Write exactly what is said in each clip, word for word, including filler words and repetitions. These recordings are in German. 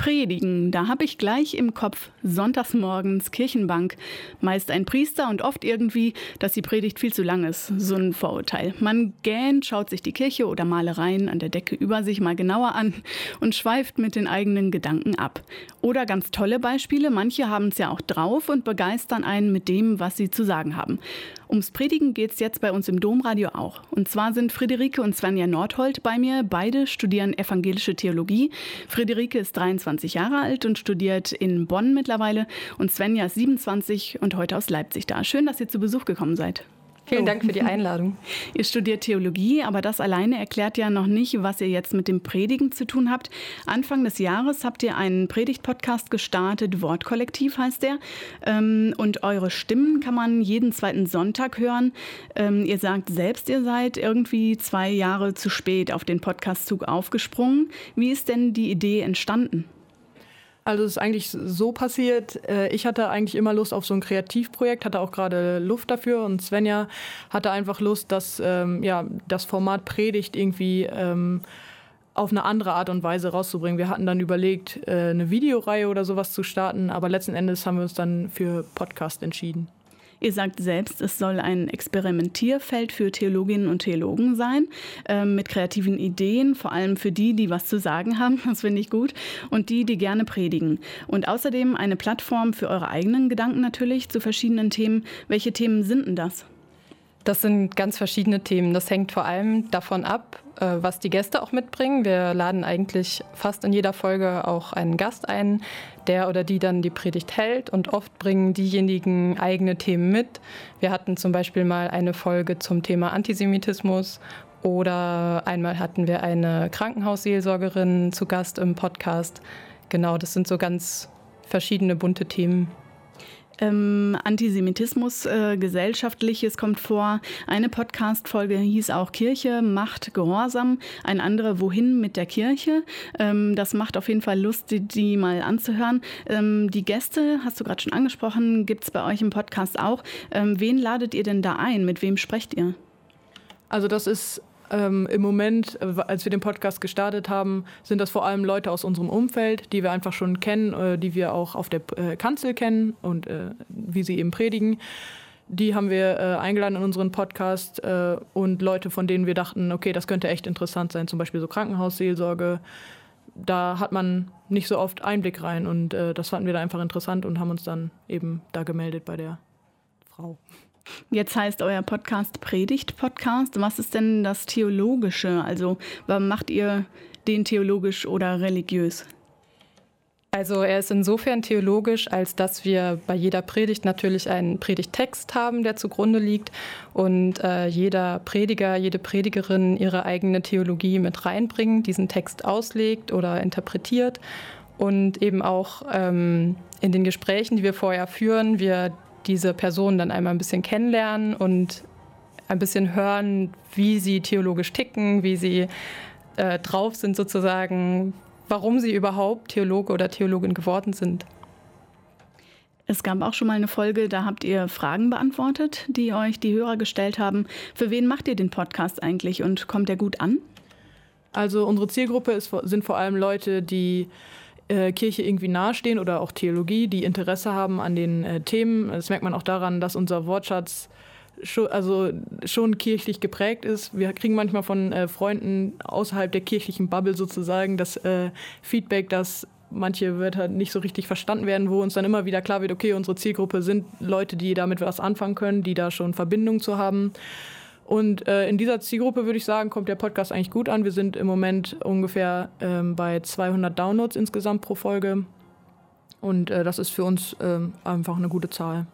Predigen, da habe ich gleich im Kopf sonntagsmorgens Kirchenbank. Meist ein Priester und oft irgendwie, dass die Predigt viel zu lang ist. So ein Vorurteil. Man gähnt, schaut sich die Kirche oder Malereien an der Decke über sich mal genauer an und schweift mit den eigenen Gedanken ab. Oder ganz tolle Beispiele, manche haben es ja auch drauf und begeistern einen mit dem, was sie zu sagen haben. Ums Predigen geht es jetzt bei uns im Domradio auch. Und zwar sind Friederike und Svenja Nordholt bei mir. Beide studieren evangelische Theologie. Friederike ist dreiundzwanzig Jahre alt und studiert in Bonn mittlerweile. Und Svenja ist siebenundzwanzig und heute aus Leipzig da. Schön, dass ihr zu Besuch gekommen seid. Vielen Dank für die Einladung. Ihr studiert Theologie, aber das alleine erklärt ja noch nicht, was ihr jetzt mit dem Predigen zu tun habt. Anfang des Jahres habt ihr einen Predigt-Podcast gestartet, Wortkollektiv heißt der. Und eure Stimmen kann man jeden zweiten Sonntag hören. Ihr sagt selbst, ihr seid irgendwie zwei Jahre zu spät auf den Podcastzug aufgesprungen. Wie ist denn die Idee entstanden? Also es ist eigentlich so passiert, ich hatte eigentlich immer Lust auf so ein Kreativprojekt, hatte auch gerade Luft dafür und Svenja hatte einfach Lust, dass ähm, ja, das Format Predigt irgendwie ähm, auf eine andere Art und Weise rauszubringen. Wir hatten dann überlegt, äh, eine Videoreihe oder sowas zu starten, aber letzten Endes haben wir uns dann für Podcast entschieden. Ihr sagt selbst, es soll ein Experimentierfeld für Theologinnen und Theologen sein, äh, mit kreativen Ideen, vor allem für die, die was zu sagen haben, das finde ich gut, und die, die gerne predigen. Und außerdem eine Plattform für eure eigenen Gedanken natürlich zu verschiedenen Themen. Welche Themen sind denn das? Das sind ganz verschiedene Themen. Das hängt vor allem davon ab, was die Gäste auch mitbringen. Wir laden eigentlich fast in jeder Folge auch einen Gast ein, der oder die dann die Predigt hält. Und oft bringen diejenigen eigene Themen mit. Wir hatten zum Beispiel mal eine Folge zum Thema Antisemitismus oder einmal hatten wir eine Krankenhausseelsorgerin zu Gast im Podcast. Genau, das sind so ganz verschiedene bunte Themen. Ähm, Antisemitismus, äh, Gesellschaftliches kommt vor. Eine Podcast-Folge hieß auch Kirche macht Gehorsam, eine andere Wohin mit der Kirche. Ähm, das macht auf jeden Fall Lust, die, die mal anzuhören. Ähm, die Gäste, hast du gerade schon angesprochen, gibt es bei euch im Podcast auch. Ähm, wen ladet ihr denn da ein? Mit wem sprecht ihr? Also das ist Ähm, im Moment, als wir den Podcast gestartet haben, sind das vor allem Leute aus unserem Umfeld, die wir einfach schon kennen, äh, die wir auch auf der äh, Kanzel kennen und äh, wie sie eben predigen. Die haben wir äh, eingeladen in unseren Podcast äh, und Leute, von denen wir dachten, okay, das könnte echt interessant sein, zum Beispiel so Krankenhausseelsorge. Da hat man nicht so oft Einblick rein und äh, das fanden wir da einfach interessant und haben uns dann eben da gemeldet bei der Frau. Jetzt heißt euer Podcast Predigt-Podcast. Was ist denn das Theologische? Also macht ihr den theologisch oder religiös? Also er ist insofern theologisch, als dass wir bei jeder Predigt natürlich einen Predigttext haben, der zugrunde liegt und äh, jeder Prediger, jede Predigerin ihre eigene Theologie mit reinbringt, diesen Text auslegt oder interpretiert und eben auch ähm, in den Gesprächen, die wir vorher führen, wir diese Person dann einmal ein bisschen kennenlernen und ein bisschen hören, wie sie theologisch ticken, wie sie äh, drauf sind sozusagen, warum sie überhaupt Theologe oder Theologin geworden sind. Es gab auch schon mal eine Folge, da habt ihr Fragen beantwortet, die euch die Hörer gestellt haben. Für wen macht ihr den Podcast eigentlich und kommt der gut an? Also unsere Zielgruppe ist, sind vor allem Leute, die Äh, Kirche irgendwie nahestehen oder auch Theologie, die Interesse haben an den äh, Themen. Das merkt man auch daran, dass unser Wortschatz schon, also schon kirchlich geprägt ist. Wir kriegen manchmal von äh, Freunden außerhalb der kirchlichen Bubble sozusagen das äh, Feedback, dass manche Wörter nicht so richtig verstanden werden, wo uns dann immer wieder klar wird, okay, unsere Zielgruppe sind Leute, die damit was anfangen können, die da schon Verbindung zu haben. Und äh, in dieser Zielgruppe, würde ich sagen, kommt der Podcast eigentlich gut an. Wir sind im Moment ungefähr ähm, bei zweihundert Downloads insgesamt pro Folge. Und äh, das ist für uns ähm, einfach eine gute Zahl.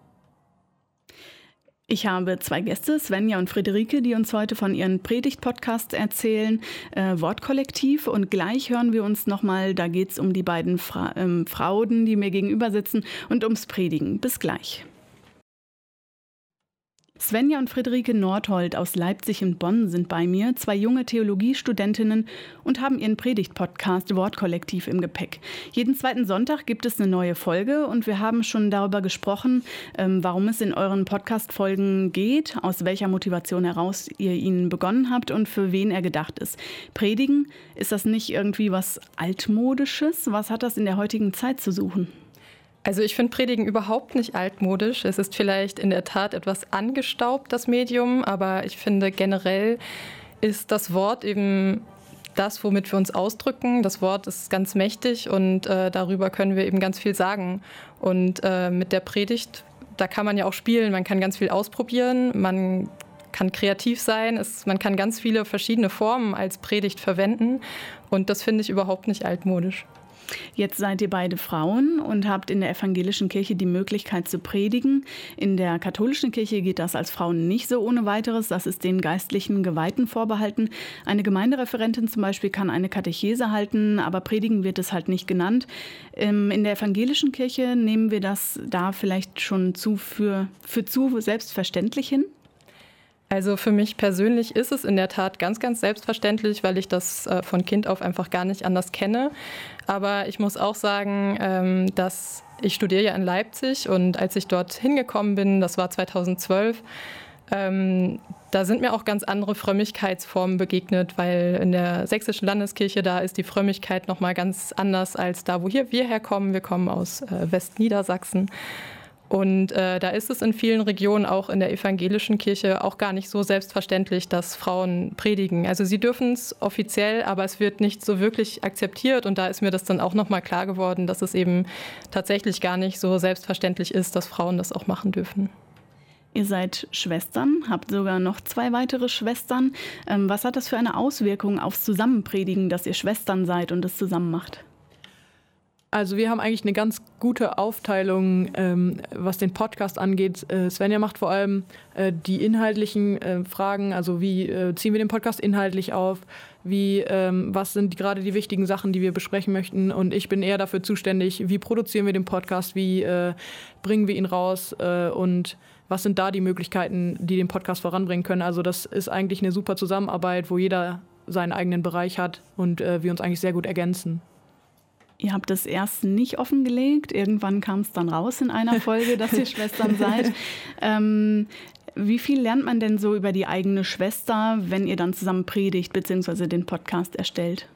Ich habe zwei Gäste, Svenja und Friederike, die uns heute von ihren Predigt-Podcasts erzählen, äh, Wortkollektiv. Und gleich hören wir uns nochmal, da geht es um die beiden Fra- ähm, Frauen, die mir gegenüber sitzen, und ums Predigen. Bis gleich. Svenja und Friederike Nordhold aus Leipzig und Bonn sind bei mir, zwei junge Theologiestudentinnen, und haben ihren Predigt-Podcast Wortkollektiv im Gepäck. Jeden zweiten Sonntag gibt es eine neue Folge und wir haben schon darüber gesprochen, warum es in euren Podcast-Folgen geht, aus welcher Motivation heraus ihr ihn begonnen habt und für wen er gedacht ist. Predigen, ist das nicht irgendwie was Altmodisches? Was hat das in der heutigen Zeit zu suchen? Also ich finde Predigen überhaupt nicht altmodisch. Es ist vielleicht in der Tat etwas angestaubt, das Medium, aber ich finde generell ist das Wort eben das, womit wir uns ausdrücken. Das Wort ist ganz mächtig und äh, darüber können wir eben ganz viel sagen. Und äh, mit der Predigt, da kann man ja auch spielen, man kann ganz viel ausprobieren, man kann kreativ sein, es, man kann ganz viele verschiedene Formen als Predigt verwenden und das finde ich überhaupt nicht altmodisch. Jetzt seid ihr beide Frauen und habt in der evangelischen Kirche die Möglichkeit zu predigen. In der katholischen Kirche geht das als Frauen nicht so ohne weiteres. Das ist den geistlichen Geweihten vorbehalten. Eine Gemeindereferentin zum Beispiel kann eine Katechese halten, aber predigen wird es halt nicht genannt. In der evangelischen Kirche nehmen wir das da vielleicht schon zu für, für zu selbstverständlich hin? Also für mich persönlich ist es in der Tat ganz, ganz selbstverständlich, weil ich das äh, von Kind auf einfach gar nicht anders kenne. Aber ich muss auch sagen, ähm, dass ich studiere ja in Leipzig und als ich dort hingekommen bin, das war zweitausendzwölf, ähm, da sind mir auch ganz andere Frömmigkeitsformen begegnet, weil in der sächsischen Landeskirche, da ist die Frömmigkeit nochmal ganz anders als da, wo hier wir herkommen. Wir kommen aus äh, Westniedersachsen. Und äh, da ist es in vielen Regionen, auch in der evangelischen Kirche, auch gar nicht so selbstverständlich, dass Frauen predigen. Also sie dürfen es offiziell, aber es wird nicht so wirklich akzeptiert. Und da ist mir das dann auch nochmal klar geworden, dass es eben tatsächlich gar nicht so selbstverständlich ist, dass Frauen das auch machen dürfen. Ihr seid Schwestern, habt sogar noch zwei weitere Schwestern. Ähm, was hat das für eine Auswirkung aufs Zusammenpredigen, dass ihr Schwestern seid und es zusammen macht? Also wir haben eigentlich eine ganz gute Aufteilung, ähm, was den Podcast angeht. Äh, Svenja macht vor allem äh, die inhaltlichen äh, Fragen, also wie äh, ziehen wir den Podcast inhaltlich auf, wie, ähm, was sind die, gerade die wichtigen Sachen, die wir besprechen möchten. Und ich bin eher dafür zuständig, wie produzieren wir den Podcast, wie äh, bringen wir ihn raus äh, und was sind da die Möglichkeiten, die den Podcast voranbringen können. Also das ist eigentlich eine super Zusammenarbeit, wo jeder seinen eigenen Bereich hat und äh, wir uns eigentlich sehr gut ergänzen. Ihr habt das erst nicht offengelegt. Irgendwann kam es dann raus in einer Folge, dass ihr Schwestern seid. Ähm, wie viel lernt man denn so über die eigene Schwester, wenn ihr dann zusammen predigt bzw. den Podcast erstellt?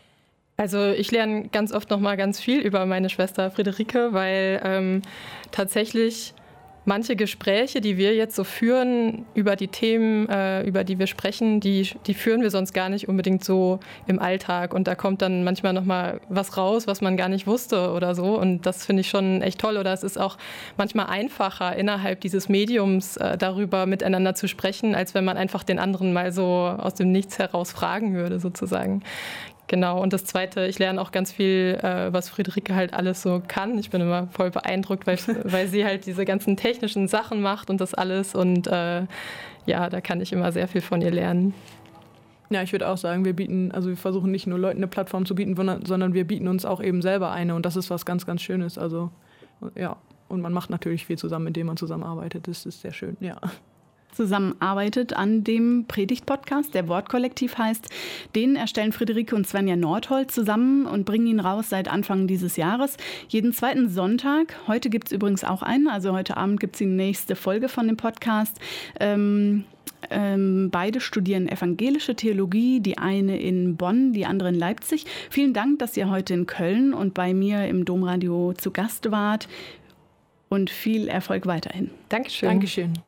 Also ich lerne ganz oft noch mal ganz viel über meine Schwester Friederike, weil ähm, tatsächlich manche Gespräche, die wir jetzt so führen über die Themen, äh, über die wir sprechen, die, die führen wir sonst gar nicht unbedingt so im Alltag. Und da kommt dann manchmal noch mal was raus, was man gar nicht wusste oder so. Und das finde ich schon echt toll. Oder es ist auch manchmal einfacher, innerhalb dieses Mediums äh, darüber miteinander zu sprechen, als wenn man einfach den anderen mal so aus dem Nichts heraus fragen würde, sozusagen. Genau, und das Zweite, ich lerne auch ganz viel, äh, was Friederike halt alles so kann. Ich bin immer voll beeindruckt, weil, weil sie halt diese ganzen technischen Sachen macht und das alles. Und äh, ja, da kann ich immer sehr viel von ihr lernen. Ja, ich würde auch sagen, wir bieten, also wir versuchen nicht nur Leuten eine Plattform zu bieten, sondern wir bieten uns auch eben selber eine. Und das ist was ganz, ganz Schönes. Also ja, und man macht natürlich viel zusammen, indem man zusammenarbeitet. Das ist sehr schön, ja. Zusammenarbeitet an dem Predigt-Podcast, der Wortkollektiv heißt. Den erstellen Friederike und Svenja Nordhold zusammen und bringen ihn raus seit Anfang dieses Jahres. Jeden zweiten Sonntag. Heute gibt es übrigens auch einen, also heute Abend gibt es die nächste Folge von dem Podcast. Ähm, ähm, beide studieren evangelische Theologie, die eine in Bonn, die andere in Leipzig. Vielen Dank, dass ihr heute in Köln und bei mir im Domradio zu Gast wart und viel Erfolg weiterhin. Dankeschön. Dankeschön.